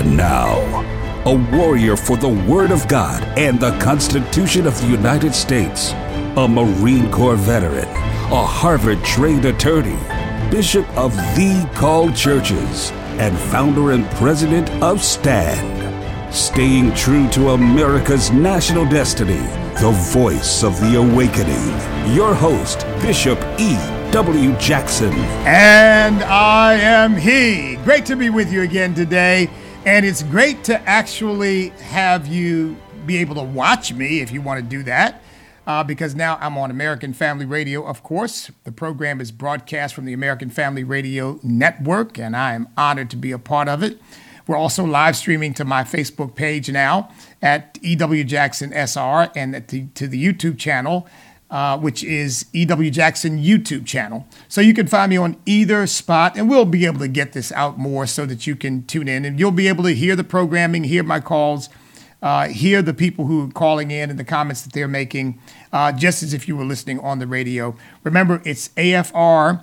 And now, a warrior for the Word of God and the Constitution of the United States, a Marine Corps veteran, a Harvard-trained attorney, Bishop of The Called Churches, and founder and president of STAND, staying true to America's national destiny, the voice of the awakening. Your host, Bishop E.W. Jackson. And I am he. Great to be with you again today. And it's great to actually have you be able to watch me if you want to do that. Because now I'm on American Family Radio, of course. The program is broadcast from the American Family Radio Network, and I am honored to be a part of it. We're also live streaming to my Facebook page now at EW Jackson SR and to the YouTube channel, which is EW Jackson YouTube channel. So you can find me on either spot, and we'll be able to get this out more so that you can tune in, and you'll be able to hear the programming, hear my calls, hear the people who are calling in and the comments that they're making, just as if you were listening on the radio. Remember, it's afr.net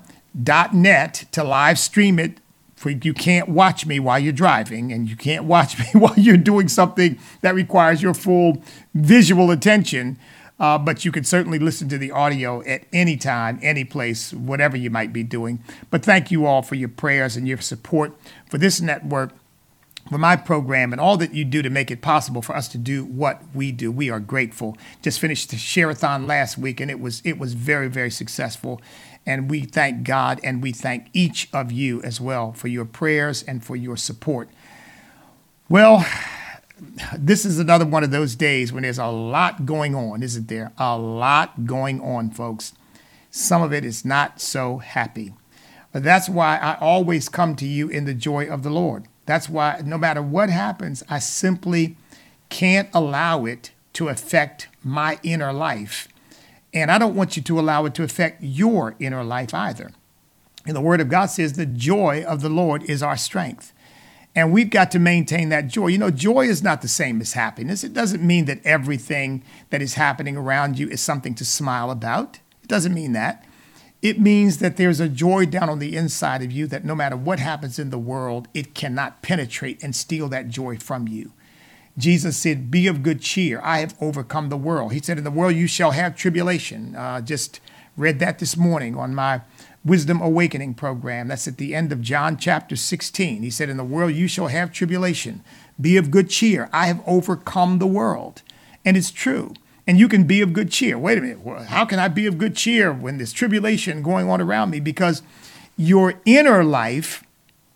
to live stream it. You can't watch me while you're driving, and you can't watch me while you're doing something that requires your full visual attention. But you can certainly listen to the audio at any time, any place, whatever you might be doing. But thank you all for your prayers and your support for this network, for my program, and all that you do to make it possible for us to do what we do. We are grateful. Just finished the Share-a-thon last week, and it was very, very successful. And we thank God, and we thank each of you as well for your prayers and for your support. Well, this is another one of those days when there's a lot going on, isn't there? A lot going on, folks. Some of it is not so happy. But that's why I always come to you in the joy of the Lord. That's why no matter what happens, I simply can't allow it to affect my inner life. And I don't want you to allow it to affect your inner life either. And the Word of God says the joy of the Lord is our strength. And we've got to maintain that joy. You know, joy is not the same as happiness. It doesn't mean that everything that is happening around you is something to smile about. It doesn't mean that. It means that there's a joy down on the inside of you that no matter what happens in the world, it cannot penetrate and steal that joy from you. Jesus said, be of good cheer. I have overcome the world. He said, in the world you shall have tribulation. Just read that this morning on my Wisdom Awakening program. That's at the end of John chapter 16. He said, in the world you shall have tribulation. Be of good cheer. I have overcome the world. And it's true. And you can be of good cheer. Wait a minute. Well, how can I be of good cheer when there's tribulation going on around me? Because your inner life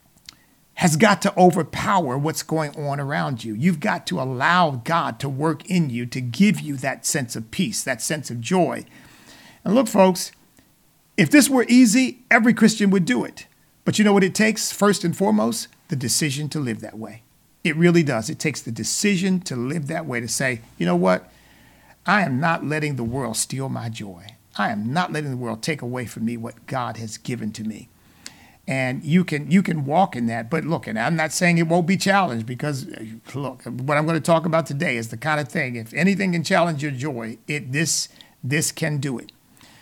has got to overpower what's going on around you. You've got to allow God to work in you to give you that sense of peace, that sense of joy. And look, folks, if this were easy, every Christian would do it. But you know what it takes? First and foremost, the decision to live that way. It really does. It takes the decision to live that way, to say, you know what? I am not letting the world steal my joy. I am not letting the world take away from me what God has given to me. And you can walk in that. But look, and I'm not saying it won't be challenged, because look, what I'm going to talk about today is the kind of thing, if anything can challenge your joy, this can do it.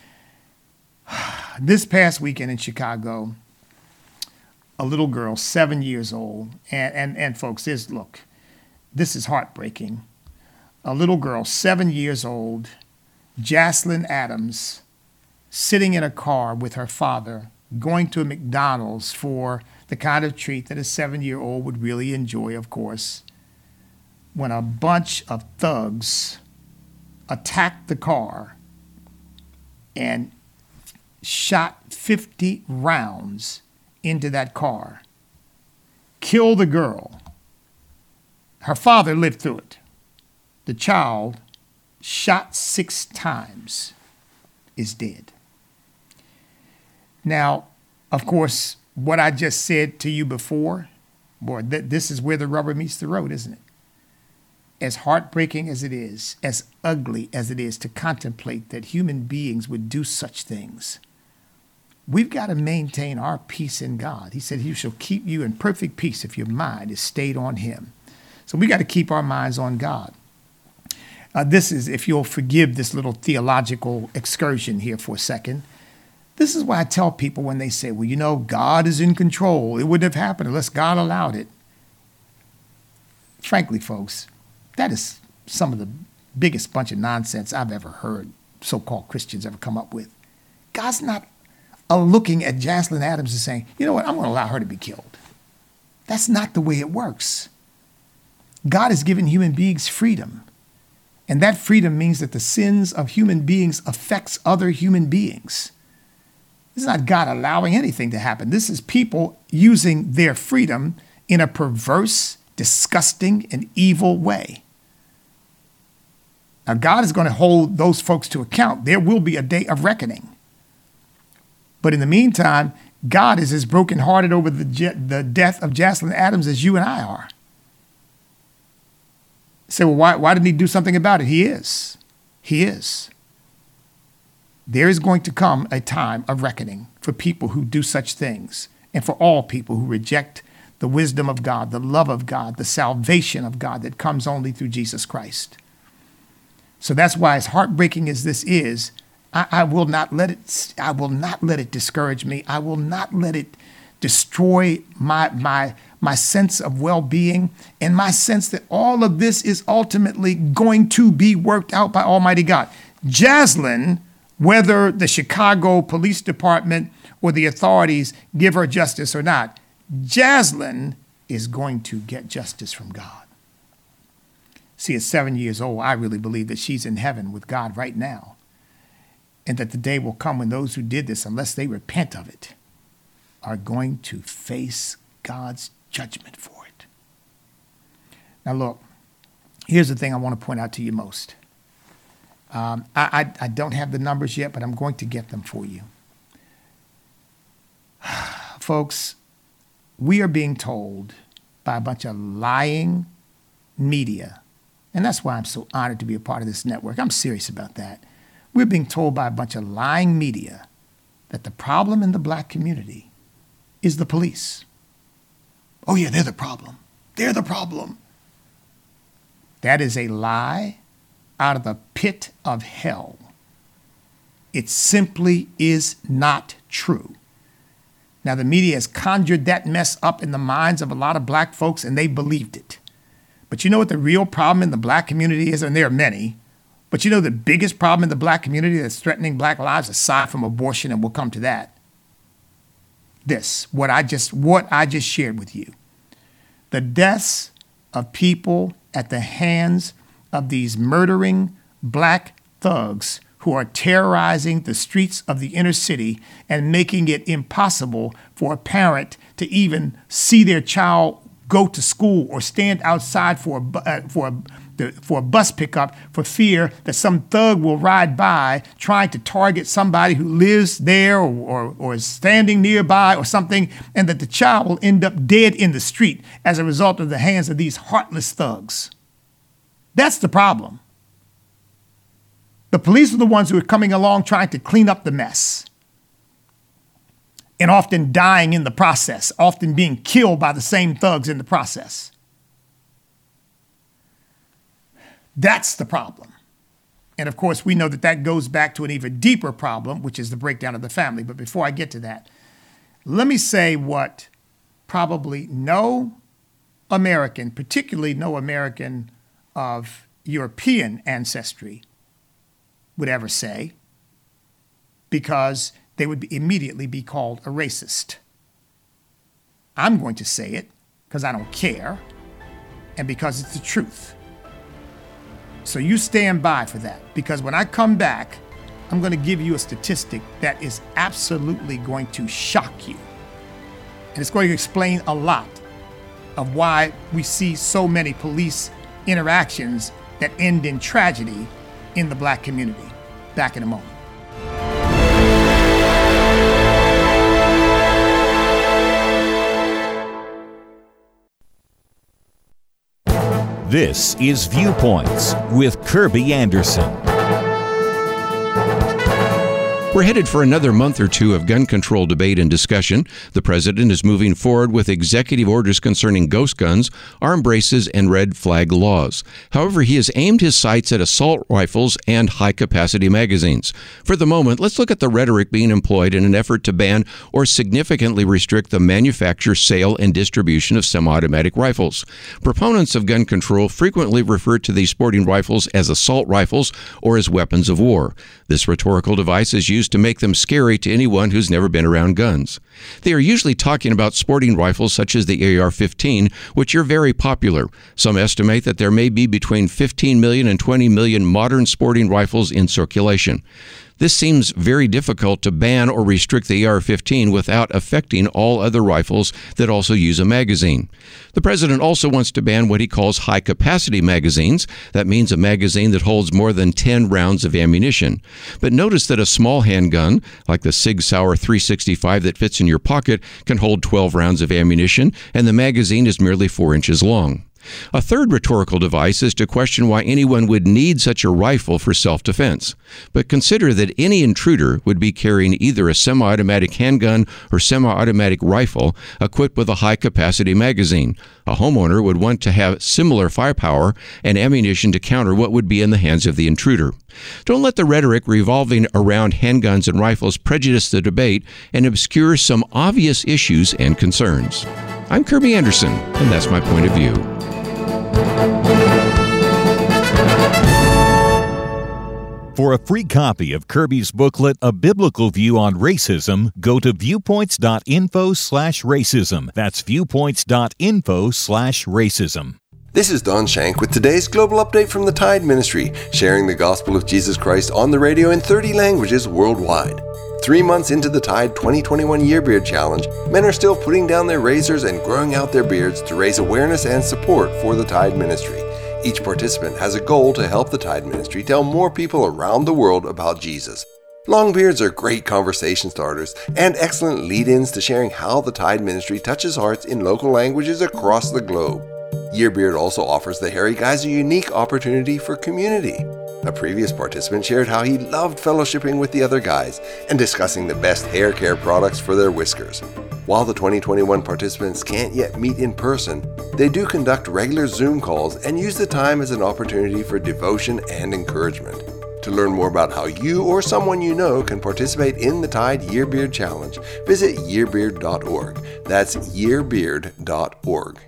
This past weekend in Chicago, a little girl, 7 years old, and folks, this is heartbreaking. A little girl, 7 years old, Jaslyn Adams, sitting in a car with her father, going to a McDonald's for the kind of treat that a 7-year-old would really enjoy, of course, when a bunch of thugs attacked the car and shot 50 rounds into that car, killed the girl. Her father lived through it. The child, shot 6 times, is dead. Now, of course, what I just said to you before, boy, this is where the rubber meets the road, isn't it? As heartbreaking as it is, as ugly as it is to contemplate that human beings would do such things, we've got to maintain our peace in God. He said, he shall keep you in perfect peace if your mind is stayed on him. So we got to keep our minds on God. This is, if you'll forgive this little theological excursion here for a second, this is why I tell people when they say, well, you know, God is in control. It wouldn't have happened unless God allowed it. frankly, folks, that is some of the biggest bunch of nonsense I've ever heard so-called Christians ever come up with. God's not looking at Jaslyn Adams and saying, you know what, I'm going to allow her to be killed. That's not the way it works. God has given human beings freedom. And that freedom means that the sins of human beings affects other human beings. This is not God allowing anything to happen. This is people using their freedom in a perverse, disgusting, and evil way. Now, God is going to hold those folks to account. There will be a day of reckoning. But in the meantime, God is as brokenhearted over the death of Jaslyn Adams as you and I are. Say, well, why didn't he do something about it? He is. He is. There is going to come a time of reckoning for people who do such things, and for all people who reject the wisdom of God, the love of God, the salvation of God that comes only through Jesus Christ. So that's why, as heartbreaking as this is, I will not let it discourage me. I will not let it destroy my sense of well-being and my sense that all of this is ultimately going to be worked out by Almighty God. Jaslyn, whether the Chicago Police Department or the authorities give her justice or not, Jaslyn is going to get justice from God. See, at 7 years old, I really believe that she's in heaven with God right now, and that the day will come when those who did this, unless they repent of it, are going to face God's judgment for it. Now, look, here's the thing I want to point out to you most. I don't have the numbers yet, but I'm going to get them for you. Folks, we are being told by a bunch of lying media, and that's why I'm so honored to be a part of this network. I'm serious about that. We're being told by a bunch of lying media that the problem in the black community is the police. Oh yeah, they're the problem. They're the problem. That is a lie out of the pit of hell. It simply is not true. Now, the media has conjured that mess up in the minds of a lot of black folks, and they believed it. But you know what the real problem in the black community is? And there are many. But you know the biggest problem in the black community that's threatening black lives, aside from abortion, and we'll come to that? This, what I just shared with you. The deaths of people at the hands of these murdering black thugs who are terrorizing the streets of the inner city and making it impossible for a parent to even see their child go to school or stand outside for a bus pickup for fear that some thug will ride by trying to target somebody who lives there or is standing nearby or something, and that the child will end up dead in the street as a result of the hands of these heartless thugs. That's the problem. The police are the ones who are coming along trying to clean up the mess, and often dying in the process, often being killed by the same thugs in the process. That's the problem. And of course, we know that that goes back to an even deeper problem, which is the breakdown of the family. But before I get to that, let me say what probably no American, particularly no American of European ancestry, would ever say, because they would immediately be called a racist. I'm going to say it because I don't care and because it's the truth. So you stand by for that, because when I come back, I'm going to give you a statistic that is absolutely going to shock you. And it's going to explain a lot of why we see so many police interactions that end in tragedy in the black community. Back in a moment. This is Viewpoints with Kirby Anderson. We're headed for another month or two of gun control debate and discussion. The president is moving forward with executive orders concerning ghost guns, arm braces, and red flag laws. However, he has aimed his sights at assault rifles and high-capacity magazines. For the moment, let's look at the rhetoric being employed in an effort to ban or significantly restrict the manufacture, sale, and distribution of semi-automatic rifles. Proponents of gun control frequently refer to these sporting rifles as assault rifles or as weapons of war. This rhetorical device is used to make them scary to anyone who's never been around guns. They are usually talking about sporting rifles such as the AR-15, which are very popular. Some estimate that there may be between 15 million and 20 million modern sporting rifles in circulation. This seems very difficult to ban or restrict the AR-15 without affecting all other rifles that also use a magazine. The president also wants to ban what he calls high-capacity magazines. That means a magazine that holds more than 10 rounds of ammunition. But notice that a small handgun, like the Sig Sauer 365 that fits in your pocket, can hold 12 rounds of ammunition, and the magazine is merely 4 inches long. A third rhetorical device is to question why anyone would need such a rifle for self-defense. But consider that any intruder would be carrying either a semi-automatic handgun or semi-automatic rifle equipped with a high-capacity magazine. A homeowner would want to have similar firepower and ammunition to counter what would be in the hands of the intruder. Don't let the rhetoric revolving around handguns and rifles prejudice the debate and obscure some obvious issues and concerns. I'm Kirby Anderson, and that's my point of view. For a free copy of Kirby's booklet, A Biblical View on Racism, go to viewpoints.info/racism. That's viewpoints.info/racism. This is Don Shank with today's Global Update from the Tide Ministry, sharing the gospel of Jesus Christ on the radio in 30 languages worldwide. 3 months into the Tide 2021 Year Beard Challenge, men are still putting down their razors and growing out their beards to raise awareness and support for the Tide Ministry. Each participant has a goal to help the Tide Ministry tell more people around the world about Jesus. Long beards are great conversation starters and excellent lead-ins to sharing how the Tide Ministry touches hearts in local languages across the globe. Yearbeard also offers the hairy guys a unique opportunity for community. A previous participant shared how he loved fellowshipping with the other guys and discussing the best hair care products for their whiskers. While the 2021 participants can't yet meet in person, they do conduct regular Zoom calls and use the time as an opportunity for devotion and encouragement. To learn more about how you or someone you know can participate in the Tide Yearbeard Challenge, visit yearbeard.org. That's yearbeard.org.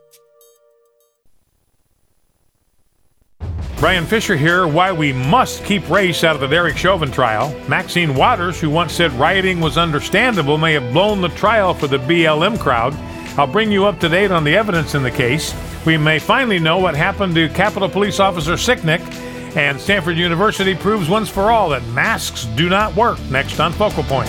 Brian Fisher here. Why we must keep race out of the Derek Chauvin trial. Maxine Waters, who once said rioting was understandable, may have blown the trial for the BLM crowd. I'll bring you up to date on the evidence in the case. We may finally know what happened to Capitol Police Officer Sicknick. And Stanford University proves once for all that masks do not work. Next on Focal Point.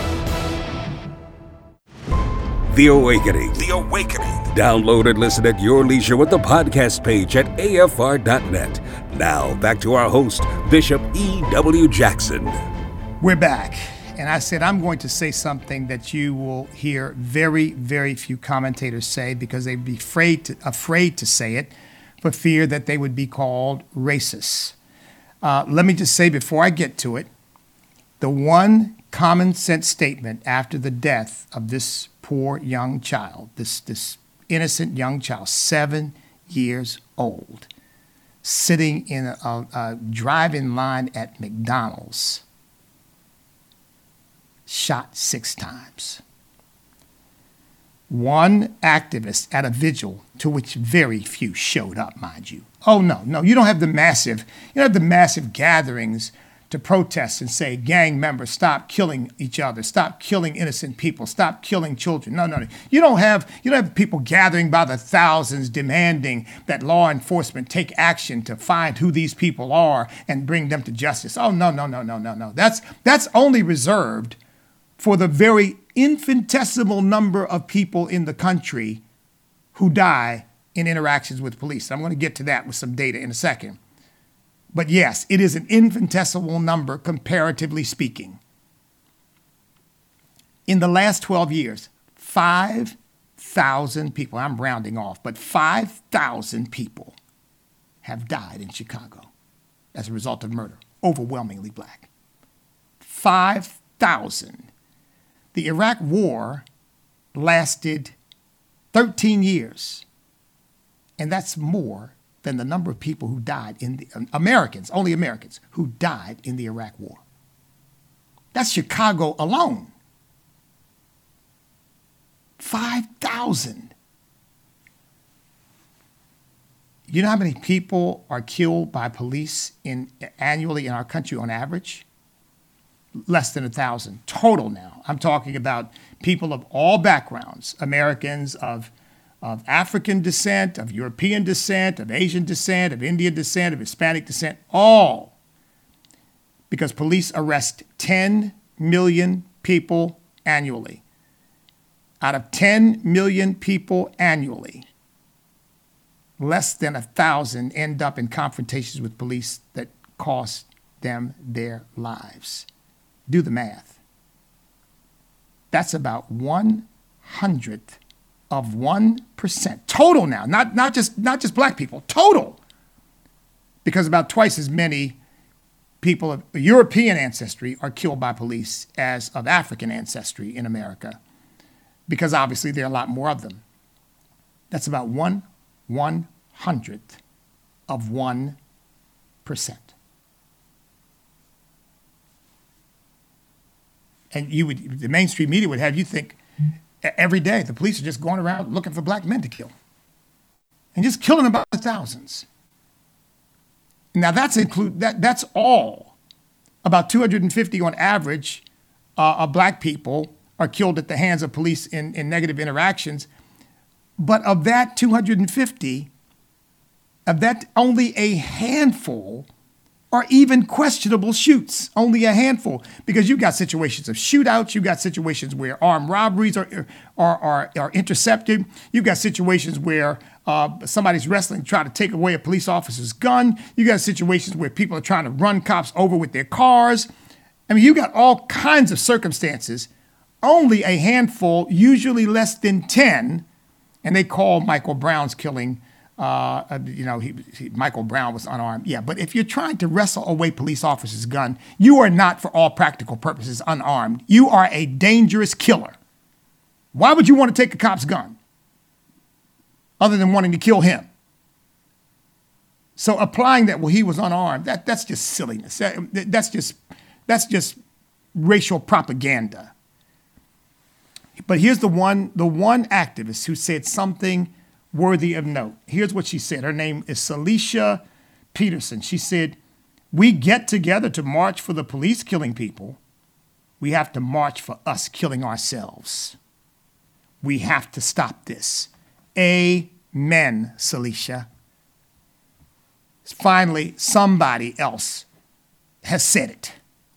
The Awakening. The Awakening. Download and listen at your leisure with the podcast page at afr.net. Now, back to our host, Bishop E.W. Jackson. We're back. And I said I'm going to say something that you will hear very, very few commentators say because they'd be afraid to say it for fear that they would be called racist. Let me just say before I get to it, the one common sense statement after the death of this poor young child, this innocent young child, 7 years old, sitting in a drive-in line at McDonald's, shot 6 times. One activist at a vigil to which very few showed up, mind you. Oh, no, you don't have the massive gatherings to protest and say, gang members, stop killing each other, stop killing innocent people, stop killing children. No. You don't have people gathering by the thousands demanding that law enforcement take action to find who these people are and bring them to justice. Oh, no. That's only reserved for the very infinitesimal number of people in the country who die in interactions with police. I'm going to get to that with some data in a second. But yes, it is an infinitesimal number, comparatively speaking. In the last 12 years, 5,000 people, I'm rounding off, but 5,000 people have died in Chicago as a result of murder, overwhelmingly black. 5,000. The Iraq War lasted 13 years, and that's more than the number of people who died in the Americans, only Americans, who died in the Iraq War. That's Chicago alone. 5,000. You know how many people are killed by police annually in our country on average? Less than 1,000 total now. I'm talking about people of all backgrounds, Americans of African descent, of European descent, of Asian descent, of Indian descent, of Hispanic descent, all. Because police arrest 10 million people annually. Out of 10 million people annually, less than 1,000 end up in confrontations with police that cost them their lives. Do the math. That's about 1/100 of 1% total now, not just black people, total. Because about twice as many people of European ancestry are killed by police as of African ancestry in America, because obviously there are a lot more of them. That's about 1/100 of 1%. And the mainstream media would have you think every day the police are just going around looking for black men to kill and just killing them by the thousands. Now that's all. About 250 on average of black people are killed at the hands of police in negative interactions. But of that 250, of that only a handful are even questionable shoots, only a handful, because you've got situations of shootouts, you've got situations where armed robberies are intercepted, you've got situations where somebody's wrestling, trying to take away a police officer's gun, you got situations where people are trying to run cops over with their cars. I mean, you got all kinds of circumstances, only a handful, usually less than 10, and they call Michael Brown's killing, Michael Brown was unarmed. Yeah, but if you're trying to wrestle away police officer's gun, you are not, for all practical purposes, unarmed. You are a dangerous killer. Why would you want to take a cop's gun other than wanting to kill him? So applying that, well, he was unarmed, that's just silliness. That's just racial propaganda. But here's the one activist who said something worthy of note. Here's what she said. Her name is Celicia Peterson. She said, "We get together to march for the police killing people. We have to march for us killing ourselves. We have to stop this." Amen, Celicia. Finally, somebody else has said it.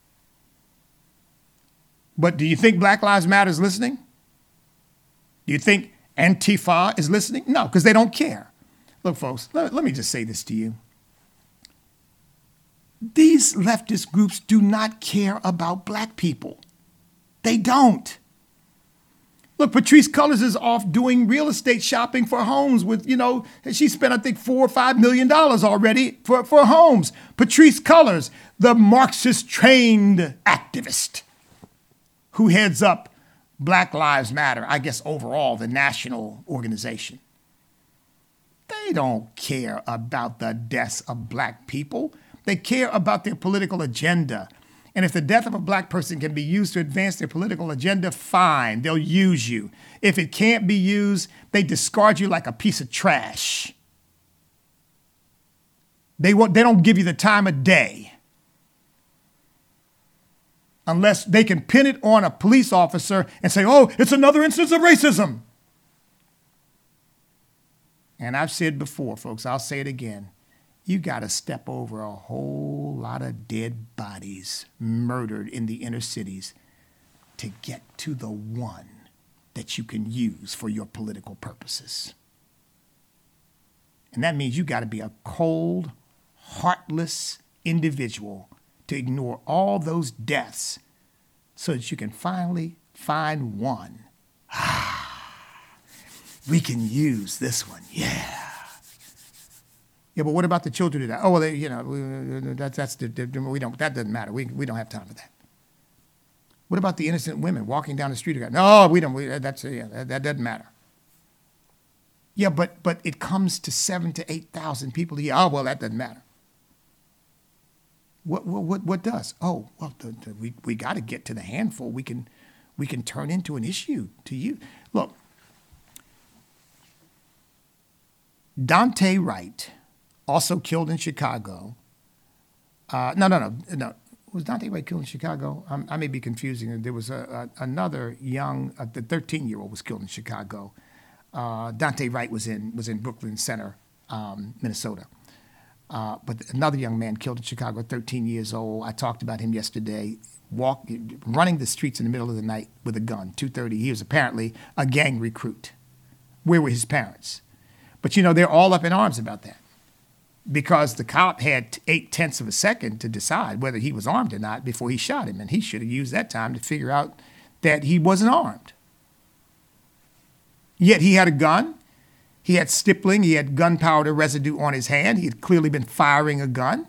But do you think Black Lives Matter is listening? Do you think Antifa is listening? No, because they don't care. Look, folks, let me just say this to you. These leftist groups do not care about black people. They don't. Look, Patrisse Cullors is off doing real estate shopping for homes with, she spent, I think, $4 or $5 million already for homes. Patrisse Cullors, the Marxist-trained activist who heads up Black Lives Matter, I guess overall the national organization. They don't care about the deaths of black people. They care about their political agenda. And if the death of a black person can be used to advance their political agenda, fine, they'll use you. If it can't be used, they discard you like a piece of trash. They don't give you the time of day unless they can pin it on a police officer and say, oh, it's another instance of racism. And I've said before, folks, I'll say it again. You got to step over a whole lot of dead bodies murdered in the inner cities to get to the one that you can use for your political purposes. And that means you got to be a cold, heartless individual to ignore all those deaths so that you can finally find one. We can use this one, yeah. Yeah, but what about the children who die? Oh, well, that doesn't matter. We don't have time for that. What about the innocent women walking down the street? No, that doesn't matter. Yeah, but it comes to 7,000 to 8,000 people a year. Oh, well, that doesn't matter. What does? Oh, well, we got to get to the handful. We can turn into an issue to you. Look, Daunte Wright, also killed in Chicago. No. Was Daunte Wright killed in Chicago? I may be confusing. There was another young, the 13-year-old was killed in Chicago. Daunte Wright was in Brooklyn Center, Minnesota. But another young man killed in Chicago, 13 years old. I talked about him yesterday, running the streets in the middle of the night with a gun, 2:30. He was apparently a gang recruit. Where were his parents? But, they're all up in arms about that because the cop had 0.8 of a second to decide whether he was armed or not before he shot him, and he should have used that time to figure out that he wasn't armed. Yet he had a gun. He had stippling. He had gunpowder residue on his hand. He had clearly been firing a gun.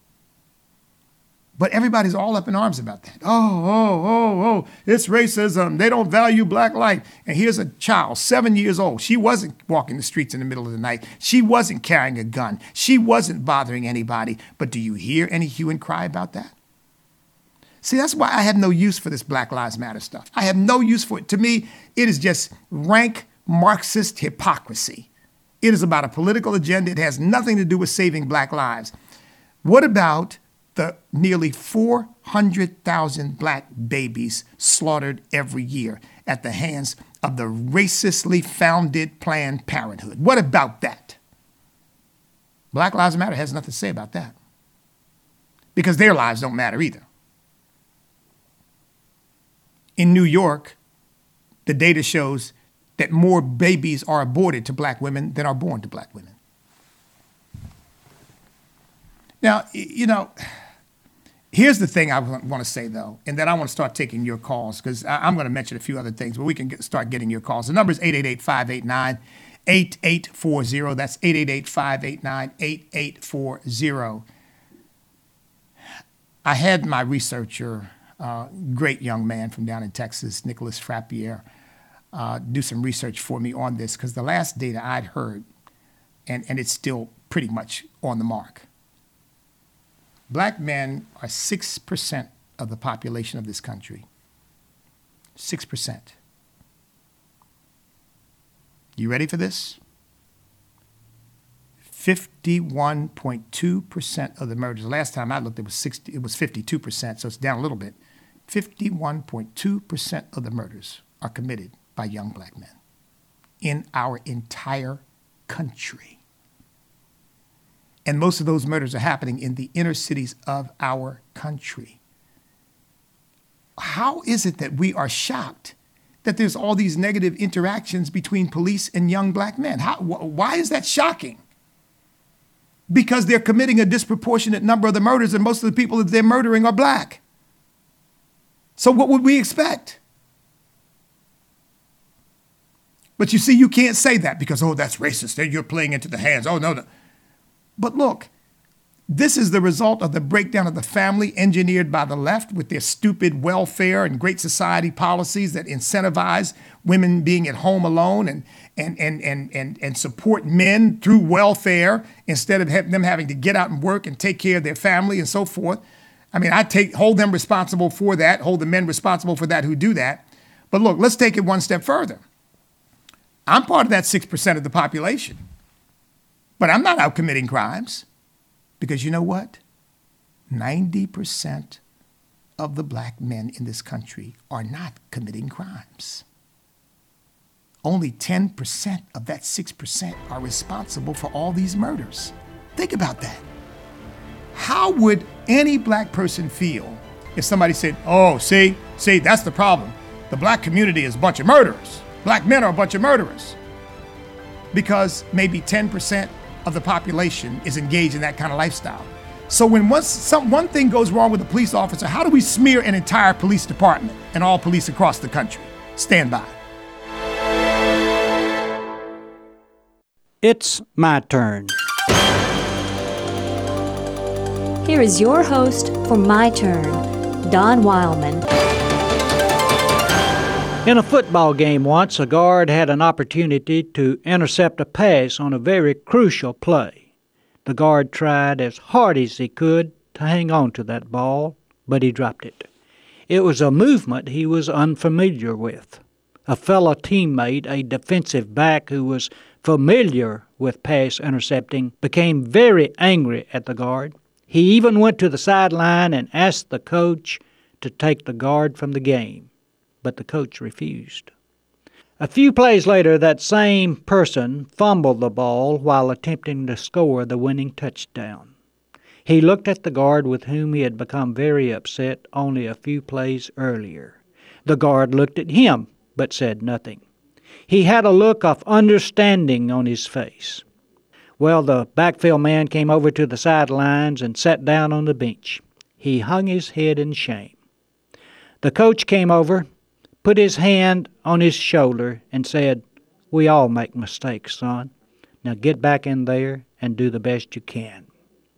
But everybody's all up in arms about that. Oh, it's racism. They don't value black life. And here's a child, 7 years old. She wasn't walking the streets in the middle of the night. She wasn't carrying a gun. She wasn't bothering anybody. But do you hear any hue and cry about that? See, that's why I have no use for this Black Lives Matter stuff. I have no use for it. To me, it is just rank Marxist hypocrisy. It is about a political agenda. It has nothing to do with saving black lives. What about the nearly 400,000 black babies slaughtered every year at the hands of the racistly founded Planned Parenthood? What about that? Black Lives Matter has nothing to say about that because their lives don't matter either. In New York, the data shows that more babies are aborted to black women than are born to black women. Now, here's the thing I want to say, though, and then I want to start taking your calls because I'm going to mention a few other things, but we can start getting your calls. The number is 888-589-8840. That's 888-589-8840. I had my researcher, great young man from down in Texas, Nicholas Frappier, do some research for me on this because the last data I'd heard, and it's still pretty much on the mark, black men are 6% of the population of this country. 6%. You ready for this? 51.2% of the murders. Last time I looked, it was 52%, so it's down a little bit. 51.2% of the murders are committed by young black men in our entire country. And most of those murders are happening in the inner cities of our country. How is it that we are shocked that there's all these negative interactions between police and young black men? Why is that shocking? Because they're committing a disproportionate number of the murders, and most of the people that they're murdering are black. So what would we expect? But you see, you can't say that because, that's racist. You're playing into the hands. Oh, no. But look, this is the result of the breakdown of the family engineered by the left with their stupid welfare and Great Society policies that incentivize women being at home alone and support men through welfare instead of them having to get out and work and take care of their family and so forth. I mean, hold them responsible for that, hold the men responsible for that who do that. But look, let's take it one step further. I'm part of that 6% of the population, but I'm not out committing crimes because you know what? 90% of the black men in this country are not committing crimes. Only 10% of that 6% are responsible for all these murders. Think about that. How would any black person feel if somebody said, see, that's the problem. The black community is a bunch of murderers. Black men are a bunch of murderers. Because maybe 10% of the population is engaged in that kind of lifestyle. So when one thing goes wrong with a police officer, how do we smear an entire police department and all police across the country? Stand by. It's my turn. Here is your host for My Turn, Don Wildman. In a football game once, a guard had an opportunity to intercept a pass on a very crucial play. The guard tried as hard as he could to hang on to that ball, but he dropped it. It was a movement he was unfamiliar with. A fellow teammate, a defensive back who was familiar with pass intercepting, became very angry at the guard. He even went to the sideline and asked the coach to take the guard from the game, but the coach refused. A few plays later, that same person fumbled the ball while attempting to score the winning touchdown. He looked at the guard with whom he had become very upset only a few plays earlier. The guard looked at him, but said nothing. He had a look of understanding on his face. Well, the backfield man came over to the sidelines and sat down on the bench. He hung his head in shame. The coach came over, put his hand on his shoulder, and said, "We all make mistakes, son. Now get back in there and do the best you can."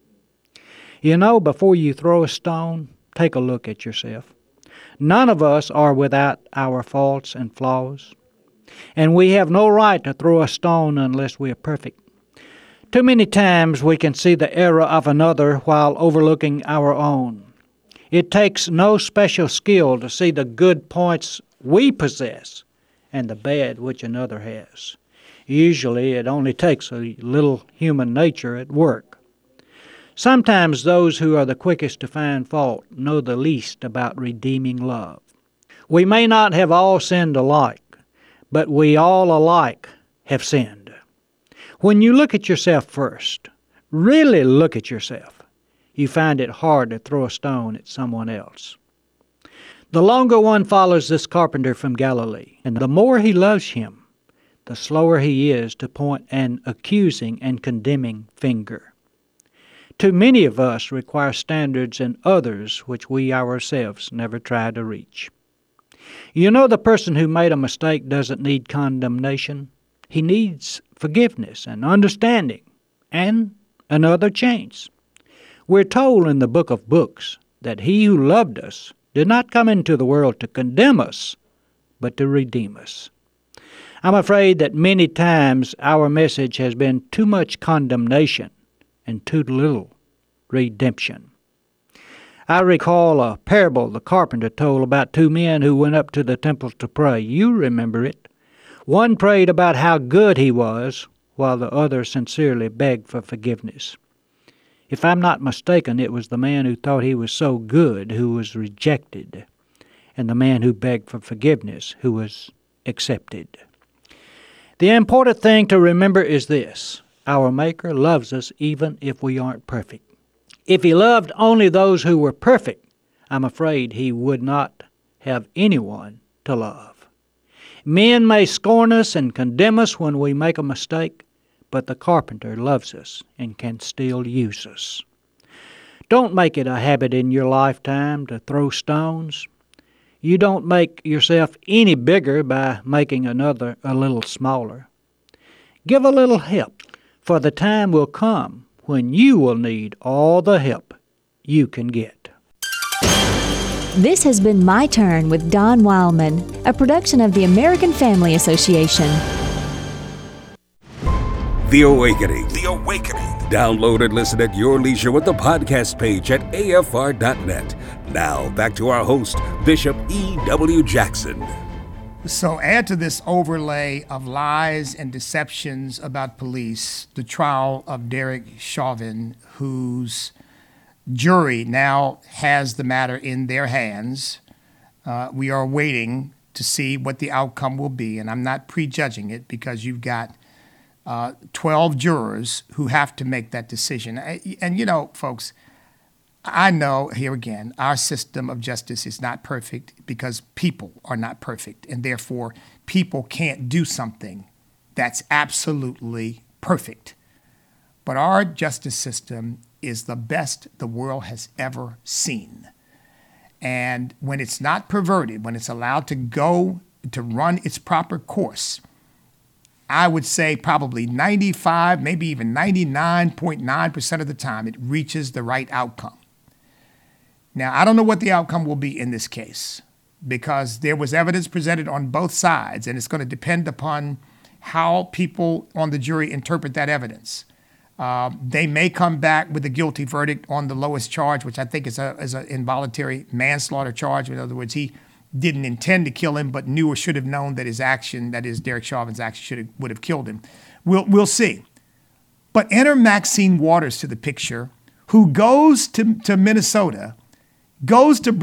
You know, before you throw a stone, take a look at yourself. None of us are without our faults and flaws, and we have no right to throw a stone unless we are perfect. Too many times we can see the error of another while overlooking our own. It takes no special skill to see the good points we possess and the bad which another has. Usually it only takes a little human nature at work. Sometimes those who are the quickest to find fault know the least about redeeming love. We may not have all sinned alike, but we all alike have sinned. When you look at yourself first, really look at yourself, you find it hard to throw a stone at someone else. The longer one follows this carpenter from Galilee, and the more he loves him, the slower he is to point an accusing and condemning finger. Too many of us require standards in others which we ourselves never try to reach. You know, the person who made a mistake doesn't need condemnation. He needs forgiveness and understanding and another chance. We're told in the book of books that he who loved us did not come into the world to condemn us, but to redeem us. I'm afraid that many times our message has been too much condemnation and too little redemption. I recall a parable the carpenter told about two men who went up to the temple to pray. You remember it. One prayed about how good he was, while the other sincerely begged for forgiveness. If I'm not mistaken, it was the man who thought he was so good who was rejected, and the man who begged for forgiveness who was accepted. The important thing to remember is this: our Maker loves us even if we aren't perfect. If he loved only those who were perfect, I'm afraid he would not have anyone to love. Men may scorn us and condemn us when we make a mistake, but the carpenter loves us and can still use us. Don't make it a habit in your lifetime to throw stones. You don't make yourself any bigger by making another a little smaller. Give a little help, for the time will come when you will need all the help you can get. This has been My Turn with Don Wildman, a production of the American Family Association. The Awakening. The Awakening. Download and listen at your leisure with the podcast page at afr.net. Now, back to our host, Bishop E.W. Jackson. So add to this overlay of lies and deceptions about police the trial of Derek Chauvin, whose jury now has the matter in their hands. We are waiting to see what the outcome will be, and I'm not prejudging it because you've got 12 jurors who have to make that decision. And you know, folks, I know, here again, our system of justice is not perfect because people are not perfect, and therefore people can't do something that's absolutely perfect. But our justice system is the best the world has ever seen. And when it's not perverted, when it's allowed to go to run its proper course, I would say probably 95, maybe even 99.9% of the time, it reaches the right outcome. Now, I don't know what the outcome will be in this case, because there was evidence presented on both sides, and it's going to depend upon how people on the jury interpret that evidence. They may come back with a guilty verdict on the lowest charge, which I think is an involuntary manslaughter charge. In other words, he didn't intend to kill him, but knew or should have known that his action, that is Derek Chauvin's action, would have killed him. We'll see. But enter Maxine Waters to the picture, who goes to Minnesota, goes to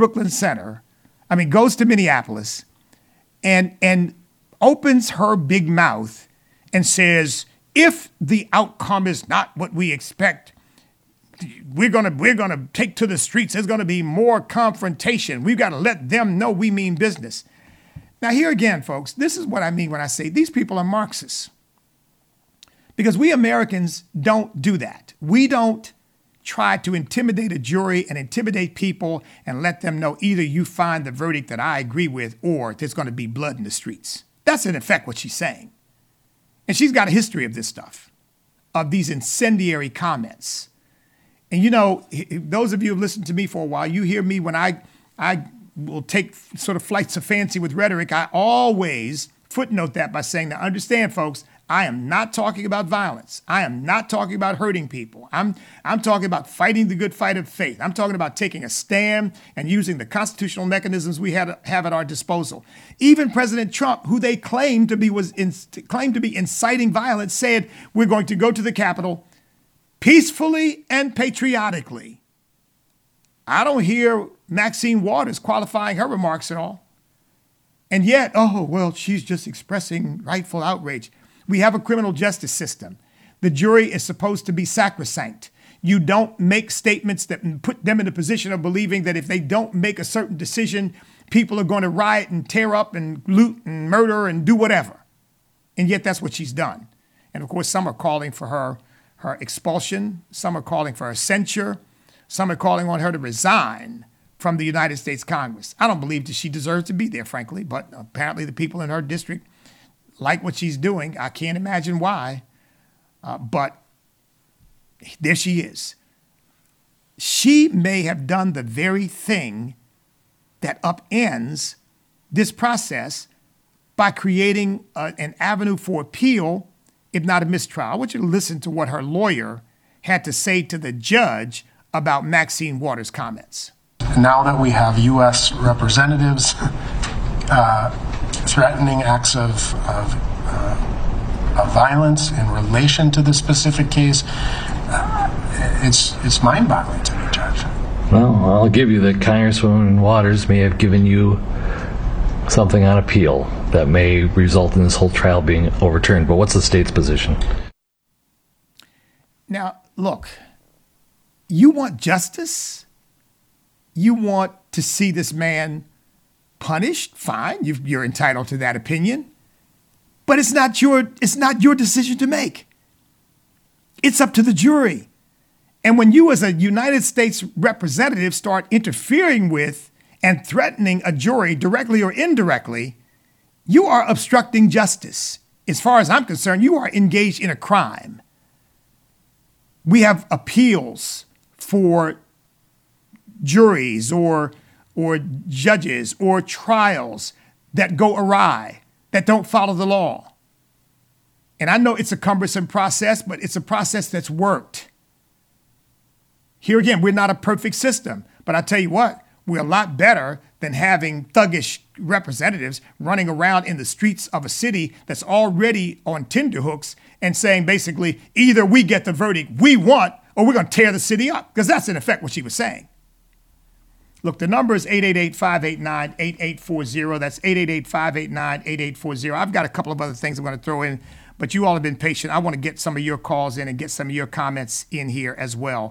goes to Minneapolis, and opens her big mouth and says, if the outcome is not what we expect, we're gonna take to the streets. There's gonna be more confrontation. We've got to let them know we mean business. Now, here again, folks, this is what I mean when I say these people are Marxists. Because we Americans don't do that. We don't try to intimidate a jury and intimidate people and let them know either you find the verdict that I agree with or there's going to be blood in the streets. That's in effect what she's saying. And she's got a history of this stuff, of these incendiary comments. And you know, those of you who've listened to me for a while, you hear me when I will take sort of flights of fancy with rhetoric. I always footnote that by saying, now understand, folks, I am not talking about violence. I am not talking about hurting people. I'm talking about fighting the good fight of faith. I'm talking about taking a stand and using the constitutional mechanisms we have at our disposal. Even President Trump, who they claimed to be inciting violence, said we're going to go to the Capitol peacefully and patriotically. I don't hear Maxine Waters qualifying her remarks at all. And yet, she's just expressing rightful outrage. We have a criminal justice system. The jury is supposed to be sacrosanct. You don't make statements that put them in a position of believing that if they don't make a certain decision, people are going to riot and tear up and loot and murder and do whatever. And yet that's what she's done. And of course, some are calling for her expulsion. Some are calling for her censure. Some are calling on her to resign from the United States Congress. I don't believe that she deserves to be there, frankly, but apparently the people in her district like what she's doing. I can't imagine why, but there she is. She may have done the very thing that upends this process by creating an avenue for appeal, if not a mistrial. I want you to listen to what her lawyer had to say to the judge about Maxine Waters' comments. Now that we have U.S. representatives threatening acts of violence in relation to this specific case, it's mind-boggling to me, Judge. Well, I'll give you that Congresswoman Waters may have given you something on appeal that may result in this whole trial being overturned. But what's the state's position? Now, look, you want justice? You want to see this man punished? Fine, you're entitled to that opinion. But it's not your decision to make. It's up to the jury. And when you as a United States representative start interfering with and threatening a jury directly or indirectly, you are obstructing justice. As far as I'm concerned, you are engaged in a crime. We have appeals for juries or judges or trials that go awry, that don't follow the law. And I know it's a cumbersome process, but it's a process that's worked. Here again, we're not a perfect system, but I tell you what, we're a lot better than having thuggish representatives running around in the streets of a city that's already on tenterhooks and saying basically, either we get the verdict we want or we're going to tear the city up, because that's in effect what she was saying. Look, the number is 888-589-8840. That's 888-589-8840. I've got a couple of other things I'm going to throw in, but you all have been patient. I want to get some of your calls in and get some of your comments in here as well.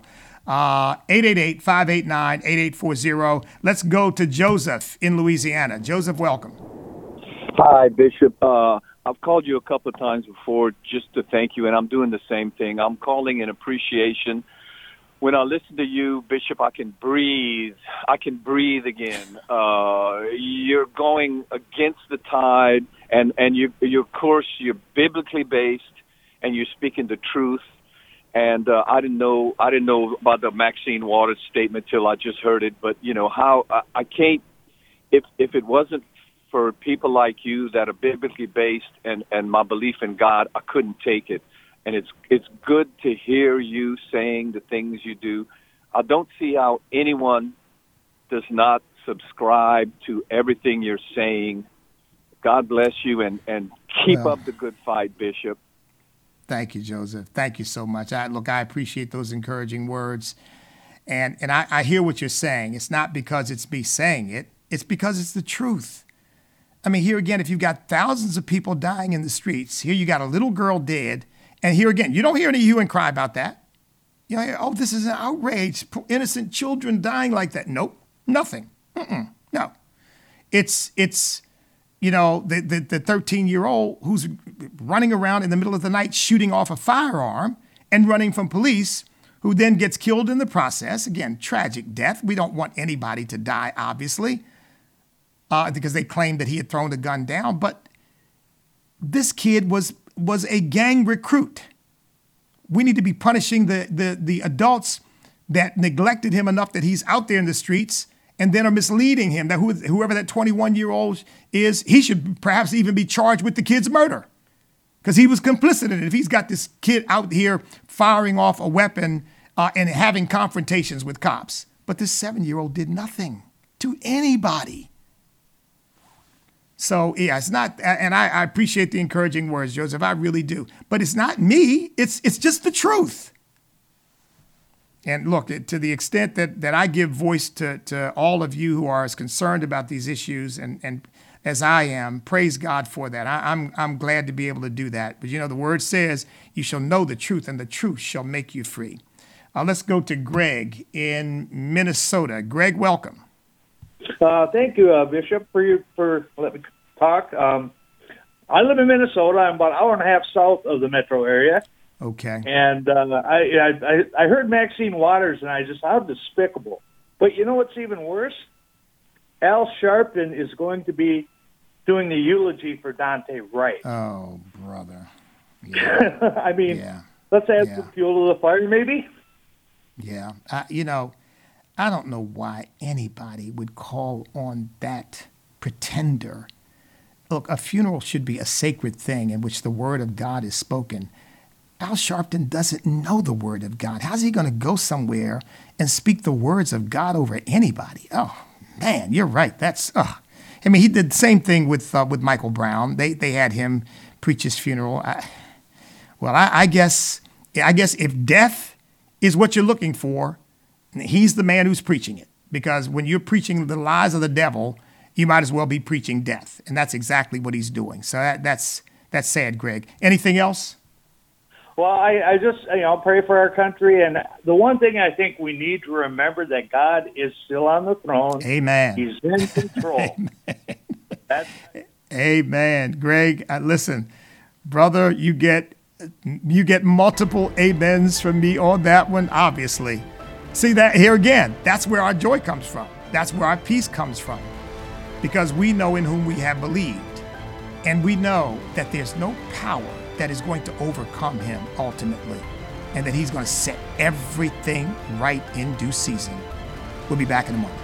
888-589-8840. Let's go to Joseph in Louisiana. Joseph, welcome. Hi, Bishop. I've called you a couple of times before just to thank you, and I'm doing the same thing. I'm calling in appreciation. When I listen to you, Bishop, I can breathe. I can breathe again. You're going against the tide, and you're, of course, you're biblically based, and you're speaking the truth. And I didn't know about the Maxine Waters statement till I just heard it. But you know how I can't if it wasn't for people like you that are biblically based and my belief in God, I couldn't take it. And it's good to hear you saying the things you do. I don't see how anyone does not subscribe to everything you're saying. God bless you, and keep up the good fight, Bishop. Thank you, Joseph. Thank you so much. I appreciate those encouraging words. And I hear what you're saying. It's not because it's me saying it. It's because it's the truth. I mean, here again, if you've got thousands of people dying in the streets, here you got a little girl dead, and here again, you don't hear any hue and cry about that. You know, oh, this is an outrage. Innocent children dying like that. Nope, nothing. No. It's you know, the 13-year-old who's running around in the middle of the night shooting off a firearm and running from police, who then gets killed in the process. Again, tragic death. We don't want anybody to die, obviously, because they claimed that he had thrown the gun down. But this kid was a gang recruit. We need to be punishing the adults that neglected him enough that he's out there in the streets and then are misleading him, that whoever that 21-year-old is, he should perhaps even be charged with the kid's murder because he was complicit in it. If he's got this kid out here firing off a weapon and having confrontations with cops. But this 7-year-old did nothing to anybody. So, yeah, it's not, and I appreciate the encouraging words, Joseph, I really do. But it's not me, it's just the truth. And look, to the extent that I give voice to all of you who are as concerned about these issues and as I am, praise God for that. I'm glad to be able to do that. But, you know, the word says, you shall know the truth, and the truth shall make you free. Let's go to Greg in Minnesota. Greg, welcome. Thank you, Bishop, for letting me talk. I live in Minnesota. I'm about an hour and a half south of the metro area. Okay. And I heard Maxine Waters, and I just, how despicable. But you know what's even worse? Al Sharpton is going to be doing the eulogy for Dante Wright. Oh, brother. Yeah. I mean, let's add some fuel to the fire, maybe? Yeah. You know, I don't know why anybody would call on that pretender. Look, a funeral should be a sacred thing in which the word of God is spoken. Al Sharpton doesn't know the word of God. How's he going to go somewhere and speak the words of God over anybody? Oh, man, you're right. I mean, he did the same thing with Michael Brown. They had him preach his funeral. I guess if death is what you're looking for, he's the man who's preaching it. Because when you're preaching the lies of the devil, you might as well be preaching death. And that's exactly what he's doing. So that's sad, Greg. Anything else? Well, I just, pray for our country. And the one thing I think we need to remember that God is still on the throne. Amen. He's in control. Amen. Greg, listen, brother, you get multiple amens from me on that one, obviously. See that here again, that's where our joy comes from. That's where our peace comes from. Because we know in whom we have believed. And we know that there's no power that is going to overcome him ultimately. And that he's going to set everything right in due season. We'll be back in a moment.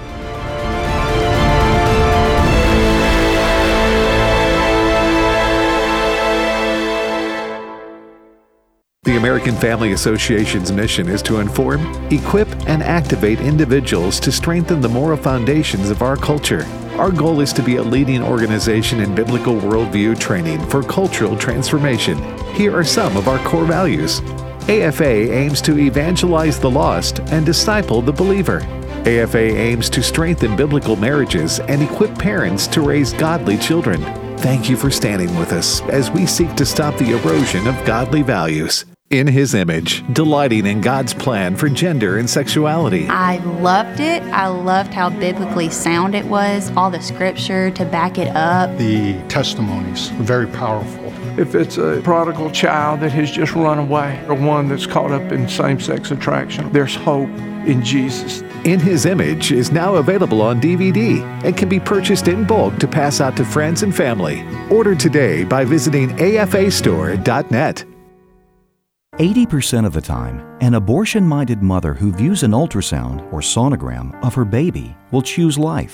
The American Family Association's mission is to inform, equip, and activate individuals to strengthen the moral foundations of our culture. Our goal is to be a leading organization in biblical worldview training for cultural transformation. Here are some of our core values. AFA aims to evangelize the lost and disciple the believer. AFA aims to strengthen biblical marriages and equip parents to raise godly children. Thank you for standing with us as we seek to stop the erosion of godly values. In His image, delighting in God's plan for gender and sexuality. I loved it. I loved how biblically sound it was, all the scripture to back it up. The testimonies are very powerful. If it's a prodigal child that has just run away or one that's caught up in same-sex attraction, there's hope in Jesus. In His Image is now available on DVD and can be purchased in bulk to pass out to friends and family. Order today by visiting afastore.net. 80% of the time, an abortion-minded mother who views an ultrasound or sonogram of her baby will choose life.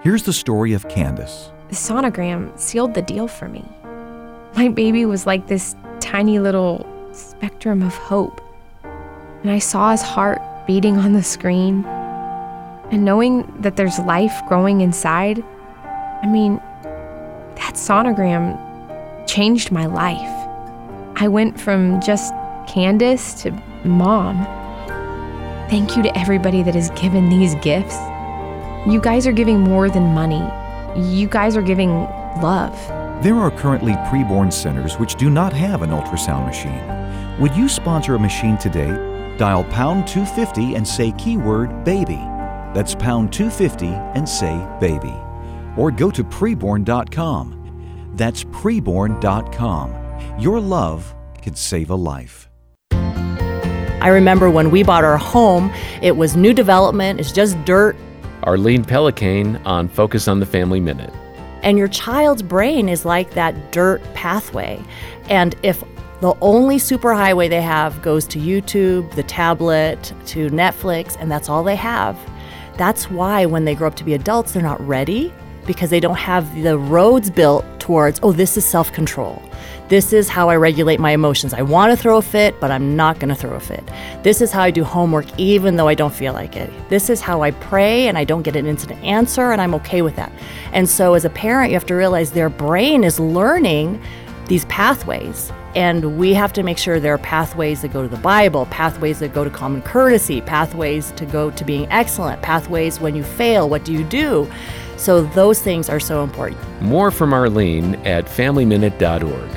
Here's the story of Candace. The sonogram sealed the deal for me. My baby was like this tiny little spectrum of hope. And I saw his heart beating on the screen. And knowing that there's life growing inside, I mean, that sonogram changed my life. I went from just Candace to Mom. Thank you to everybody that has given these gifts. You guys are giving more than money. You guys are giving love. There are currently preborn centers which do not have an ultrasound machine. Would you sponsor a machine today? Dial pound 250 and say keyword baby. That's pound 250 and say baby. Or go to preborn.com. That's preborn.com. Your love could save a life. I remember when we bought our home, it was new development, it's just dirt. Arlene Pelicane on Focus on the Family Minute. And your child's brain is like that dirt pathway. And if the only superhighway they have goes to YouTube, the tablet, to Netflix, and that's all they have, that's why when they grow up to be adults, they're not ready, because they don't have the roads built towards, oh, this is self-control. This is how I regulate my emotions. I want to throw a fit, but I'm not going to throw a fit. This is how I do homework even though I don't feel like it. This is how I pray and I don't get an instant answer and I'm okay with that. And so as a parent, you have to realize their brain is learning these pathways. And we have to make sure there are pathways that go to the Bible, pathways that go to common courtesy, pathways to go to being excellent, pathways when you fail, what do you do? So those things are so important. More from Arlene at FamilyMinute.org.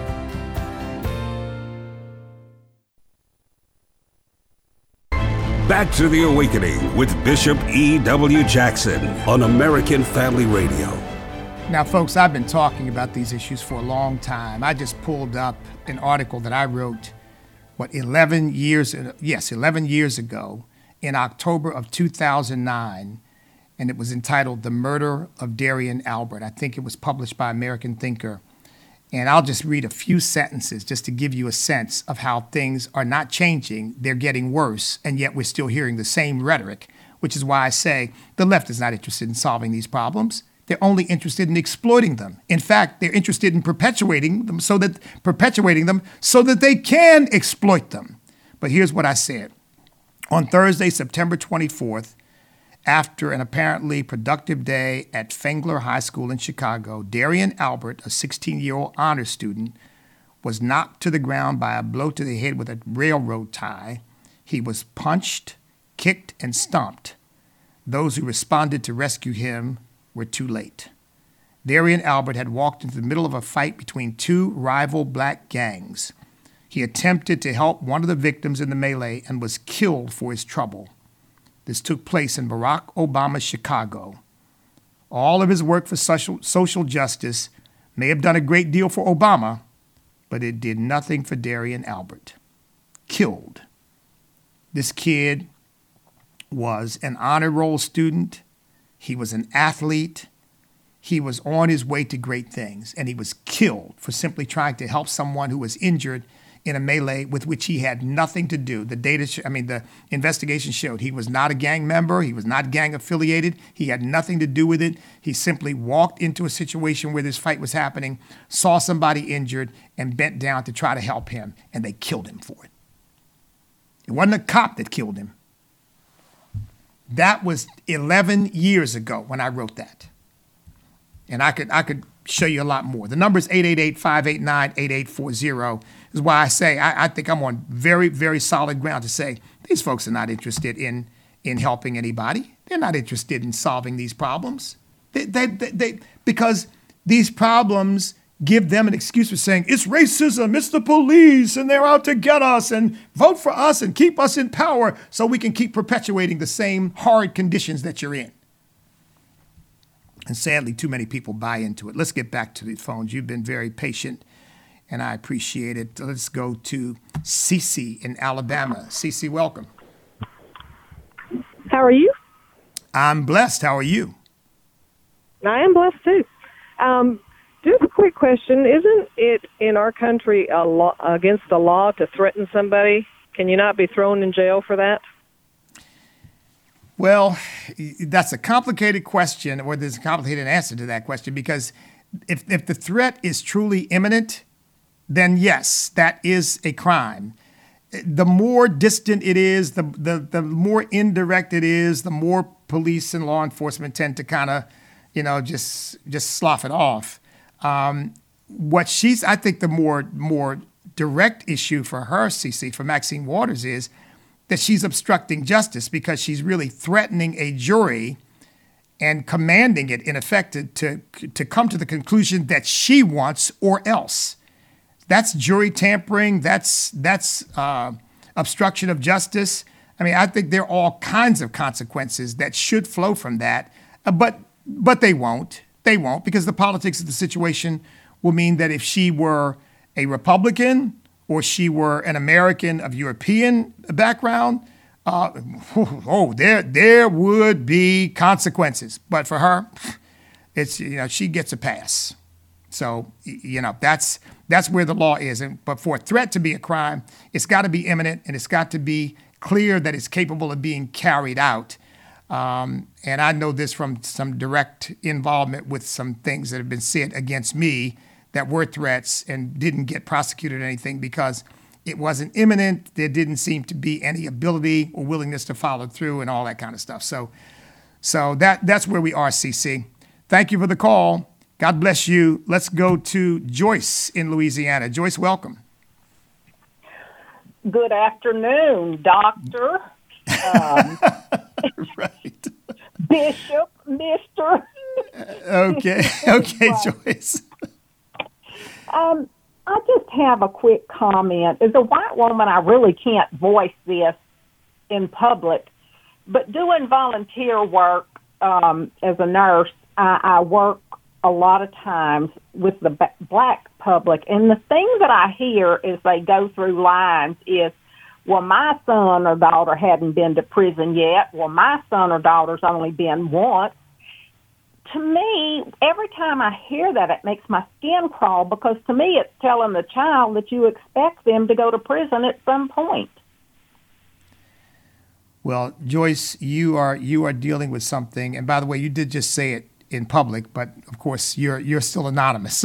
Back to the Awakening with Bishop E.W. Jackson on American Family Radio. Now, folks, I've been talking about these issues for a long time. I just pulled up an article that I wrote, 11 years ago in October of 2009, and it was entitled The Murder of Darian Albert. I think it was published by American Thinker. And I'll just read a few sentences just to give you a sense of how things are not changing. They're getting worse, and yet we're still hearing the same rhetoric, which is why I say the left is not interested in solving these problems. They're only interested in exploiting them. In fact, they're interested in perpetuating them so that they can exploit them. But here's what I said. On Thursday, September 24th, after an apparently productive day at Fengler High School in Chicago, Darian Albert, a 16-year-old honor student, was knocked to the ground by a blow to the head with a railroad tie. He was punched, kicked, and stomped. Those who responded to rescue him were too late. Darian Albert had walked into the middle of a fight between two rival black gangs. He attempted to help one of the victims in the melee and was killed for his trouble. This took place in Barack Obama's Chicago. All of his work for social justice may have done a great deal for Obama, but it did nothing for Darian Albert. Killed. This kid was an honor roll student. He was an athlete. He was on his way to great things, and he was killed for simply trying to help someone who was injured in a melee with which he had nothing to do. The investigation showed he was not a gang member. He was not gang affiliated. He had nothing to do with it. He simply walked into a situation where this fight was happening, saw somebody injured, and bent down to try to help him, and they killed him for it. It wasn't a cop that killed him. That was 11 years ago when I wrote that. And I could show you a lot more. The number is 888-589-8840. This is why I say I think I'm on very, very solid ground to say these folks are not interested in helping anybody. They're not interested in solving these problems. Because these problems give them an excuse for saying, it's racism, it's the police, and they're out to get us, and vote for us and keep us in power so we can keep perpetuating the same hard conditions that you're in. And sadly, too many people buy into it. Let's get back to the phones. You've been very patient, and I appreciate it. Let's go to Cece in Alabama. Cece, welcome. How are you? I'm blessed. How are you? I am blessed, too. Just a quick question. Isn't it in our country against the law to threaten somebody? Can you not be thrown in jail for that? Well, that's a complicated question, or there's a complicated answer to that question, because if the threat is truly imminent, then yes, that is a crime. The more distant it is, the more indirect it is, the more police and law enforcement tend to kind of, just slough it off. I think the more direct issue for her, CC, for Maxine Waters, is that she's obstructing justice, because she's really threatening a jury and commanding it, in effect, to come to the conclusion that she wants or else. That's jury tampering. That's obstruction of justice. I mean, I think there are all kinds of consequences that should flow from that, but they won't. They won't, because the politics of the situation will mean that if she were a Republican or she were an American of European background, there would be consequences. But for her, it's she gets a pass. So that's where the law is. But for a threat to be a crime, it's got to be imminent, and it's got to be clear that it's capable of being carried out. And I know this from some direct involvement with some things that have been said against me that were threats and didn't get prosecuted or anything because it wasn't imminent. There didn't seem to be any ability or willingness to follow through and all that kind of stuff. So that's where we are, CC. Thank you for the call. God bless you. Let's go to Joyce in Louisiana. Joyce, welcome. Good afternoon, Doctor. Right. Bishop, Mister. Okay, Joyce. I just have a quick comment. As a white woman, I really can't voice this in public, but doing volunteer work as a nurse, I work a lot of times with the black public, and the thing that I hear as they go through lines is, well, my son or daughter hadn't been to prison yet. Well, my son or daughter's only been once. To me, every time I hear that, it makes my skin crawl, because to me it's telling the child that you expect them to go to prison at some point. Well, Joyce, you are dealing with something, and by the way, you did just say it in public, but of course you're still anonymous.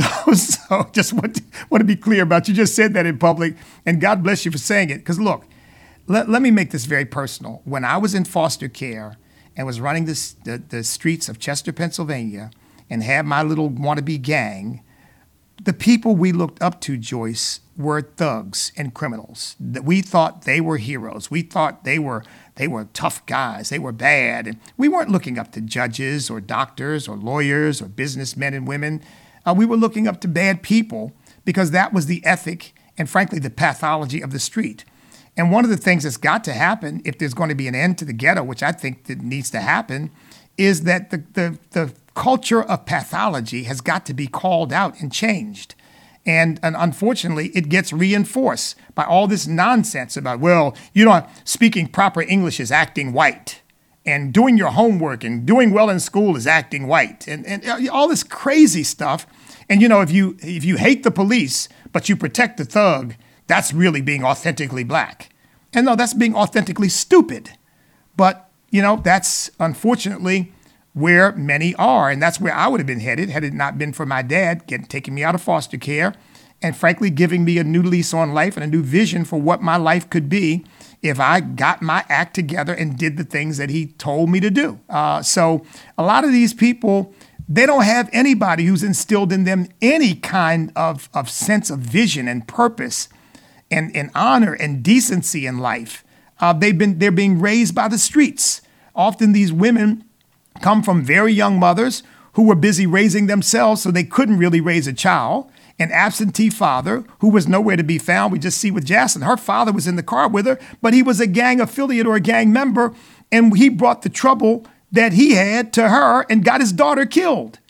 So just want to be clear about, you just said that in public, and God bless you for saying it. Because look, let me make this very personal. When I was in foster care and was running the streets of Chester, Pennsylvania, and had my little wannabe gang, the people we looked up to, Joyce, were thugs and criminals. That we thought they were heroes. We thought they were tough guys. They were bad. And we weren't looking up to judges or doctors or lawyers or businessmen and women. We were looking up to bad people, because that was the ethic and, frankly, the pathology of the street. And one of the things that's got to happen, if there's going to be an end to the ghetto, which I think that needs to happen, is that the culture of pathology has got to be called out and changed. And unfortunately, it gets reinforced by all this nonsense about, well, speaking proper English is acting white, and doing your homework and doing well in school is acting white, and all this crazy stuff. And, if you hate the police, but you protect the thug, that's really being authentically black. And no, that's being authentically stupid. But, that's unfortunately where many are. And that's where I would have been headed had it not been for my dad taking me out of foster care and, frankly, giving me a new lease on life and a new vision for what my life could be if I got my act together and did the things that he told me to do. So a lot of these people, they don't have anybody who's instilled in them any kind of sense of vision and purpose and honor and decency in life. They're being raised by the streets. Often these women come from very young mothers who were busy raising themselves, so they couldn't really raise a child. An absentee father who was nowhere to be found. We just see with Jaslyn, her father was in the car with her, but he was a gang affiliate or a gang member, and he brought the trouble that he had to her and got his daughter killed.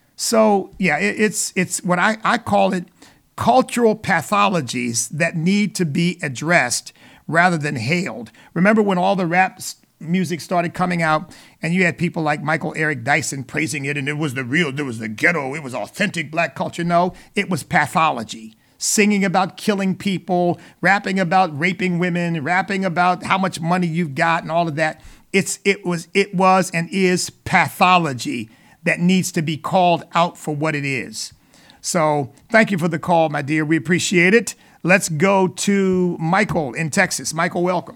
So yeah, it's what I call it, cultural pathologies that need to be addressed rather than hailed. Remember when all the rap music started coming out and you had people like Michael Eric Dyson praising it, and it was the ghetto, it was authentic black culture? No, it was pathology. Singing about killing people, rapping about raping women, rapping about how much money you've got and all of that. it was and is pathology that needs to be called out for what it is. So thank you for the call, my dear. We appreciate it. Let's go to Michael in Texas. Michael, welcome.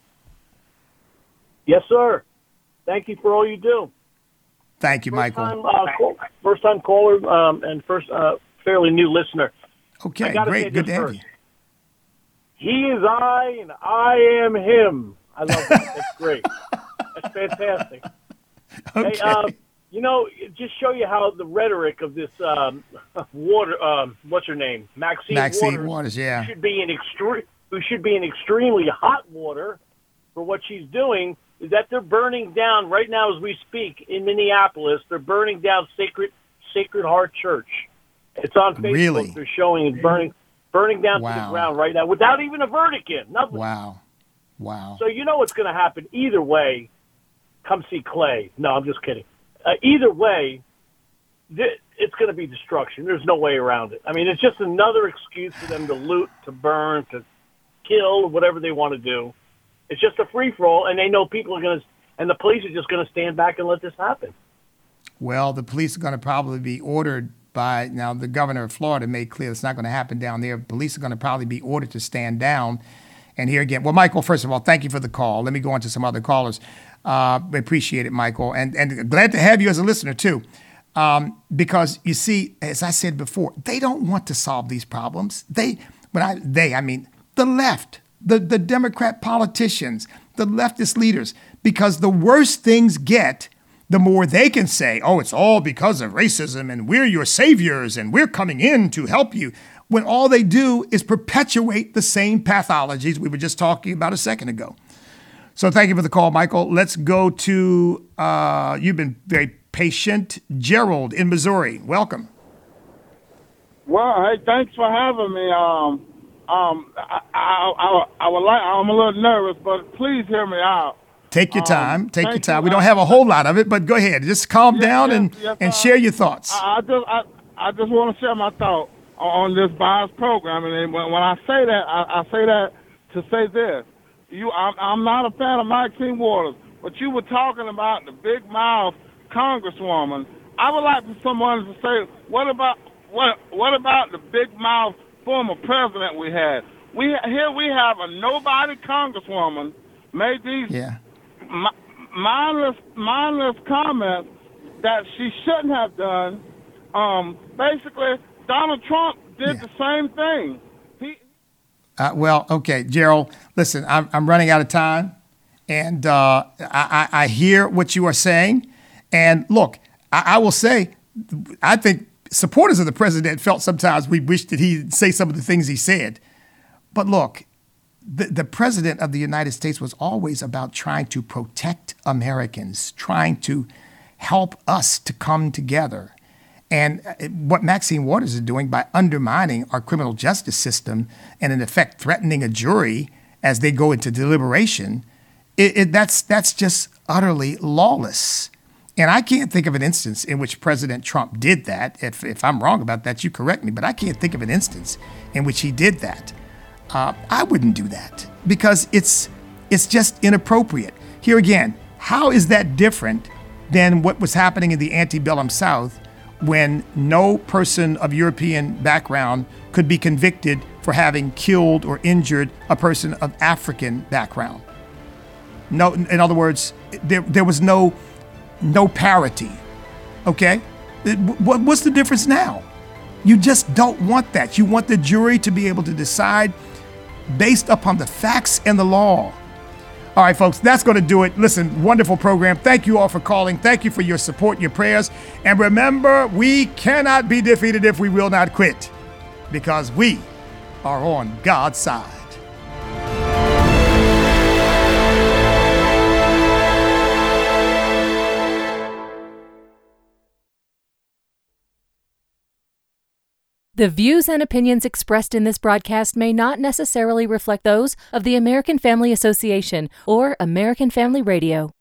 Yes, sir. Thank you for all you do. Thank you, Michael. First-time caller and first fairly new listener. Okay, great. Good to have you. He is I, and I am him. I love that. That's great. That's fantastic. Okay. Hey, just show you how the rhetoric of this Water, what's her name? Maxine Waters, yeah. Who should be in extremely hot water for what she's doing, is that they're burning down, right now as we speak, in Minneapolis, they're burning down Sacred Heart Church. It's on Facebook. Really? They're showing it burning down to the ground right now without even a verdict in. Nothing. Wow. So you know what's going to happen either way. Come see Clay. No, I'm just kidding. Either way, it's going to be destruction. There's no way around it. I mean, it's just another excuse for them to loot, to burn, to kill, whatever they want to do. It's just a free-for-all, and they know people are going to, and the police are just going to stand back and let this happen. Well, the police are going to probably be ordered by, now the governor of Florida made clear it's not going to happen down there. Police are going to probably be ordered to stand down. And here again, well, Michael, first of all, thank you for the call. Let me go on to some other callers. We appreciate it, Michael. And glad to have you as a listener, too. Because, you see, as I said before, they don't want to solve these problems. I mean the left, the Democrat politicians, the leftist leaders, because the worse things get, the more they can say, oh, it's all because of racism and we're your saviors and we're coming in to help you, when all they do is perpetuate the same pathologies we were just talking about a second ago. So thank you for the call, Michael. Let's go to, you've been very patient, Gerald in Missouri. Welcome. Well, hey, thanks for having me. I'm a little nervous, but please hear me out. Take your time. Take your time. We don't have a whole lot of it, but go ahead. Just calm down and share your thoughts. I just want to share my thought on this bias program, and when I say that, I say that to say this: I'm not a fan of Maxine Waters, but you were talking about the big mouth Congresswoman. I would like for someone to say, what about the big mouth former president we had? We have a nobody Congresswoman made these mindless comments that she shouldn't have done. Basically, Donald Trump did the same thing. Well, okay, Gerald, listen, I'm running out of time, and I hear what you are saying. And look, I will say, I think supporters of the president felt sometimes we wished that he'd say some of the things he said. But look, the president of the United States was always about trying to protect Americans, trying to help us to come together. And what Maxine Waters is doing by undermining our criminal justice system and, in effect, threatening a jury as they go into deliberation, that's just utterly lawless. And I can't think of an instance in which President Trump did that. If I'm wrong about that, you correct me, but I can't think of an instance in which he did that. I wouldn't do that because it's just inappropriate. Here again, how is that different than what was happening in the antebellum South, when no person of European background could be convicted for having killed or injured a person of African background? No, in other words, there was no parity. Okay? What's the difference now? You just don't want that. You want the jury to be able to decide based upon the facts and the law. All right, folks, that's going to do it. Listen, wonderful program. Thank you all for calling. Thank you for your support, your prayers. And remember, we cannot be defeated if we will not quit, because we are on God's side. The views and opinions expressed in this broadcast may not necessarily reflect those of the American Family Association or American Family Radio.